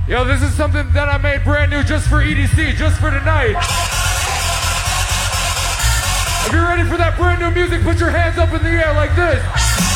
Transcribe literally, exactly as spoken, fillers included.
Yo, this is something that I made brand new just for E D C, just for tonight. If you're ready for that brand new music, put your hands up in the air like this.